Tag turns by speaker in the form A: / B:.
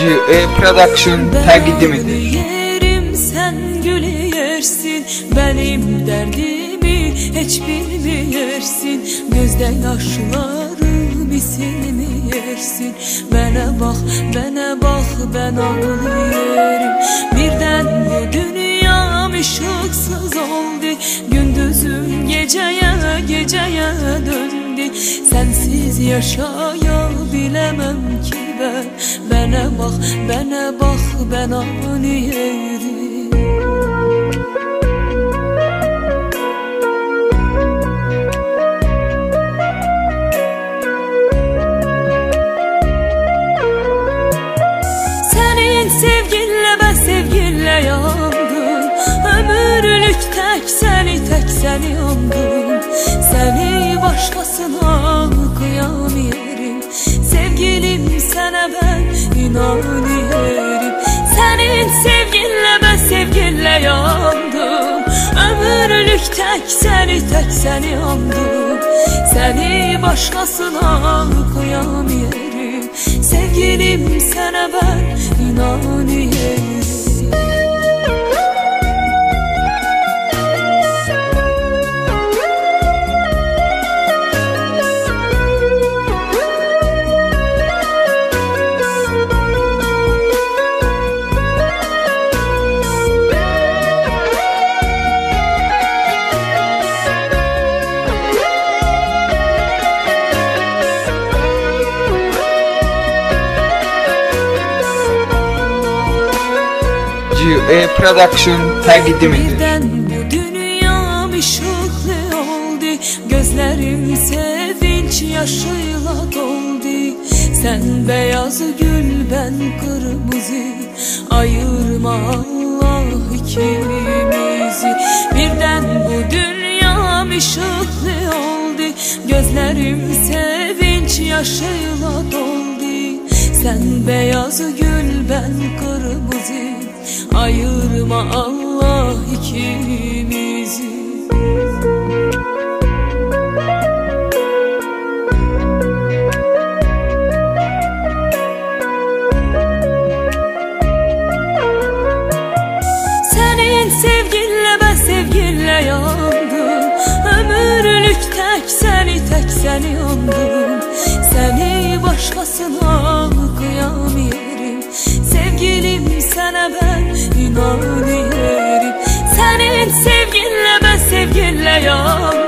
A: GE Production təqdim edir.
B: Yerim sen gül yersin, benim derdimi hiç bilmeyersin. Gözde yaşlarımı silmeyersin. Bana bak, bana bak, ben ağlıyorum. Birden bu dünyam ışıksız oldu. Gündüzüm geceye geceye döndü. Sensiz yaşayabilemem ki ben. Bana bak, bana bak, ben ağlıyorum. Senin sevginle ben sevginle yandım. Ömürlük tek seni yandım. Seni başkasına kıyamıyorum. Sevgilim sana ben inanıyorum. Senin sevginle ben sevginle yandım. Ömürlük tek seni yandım. Seni başkasına kıyamıyorum. Sevgilim sana ben inanıyorum.
A: GE Production təqdim edir.
B: Birden bu dünyam ışıklı oldu. Gözlerim sevinç yaşıyla doldu. Sen beyaz gül, ben kırmızı. Ayırma Allah ikimizi. Birden bu dünyam ışıklı oldu. Gözlerim sevinç yaşıyla doldu. Sen beyaz gül, ben kırmızı. Ayırma Allah ikimizi. Senin sevginle ben sevginle yandım. Ömürlük tek seni yandım. Seni başkasına kıyamıyorum. Sevgilim sana ben inanıyorum. Senin sevginle ben sevginle yandım.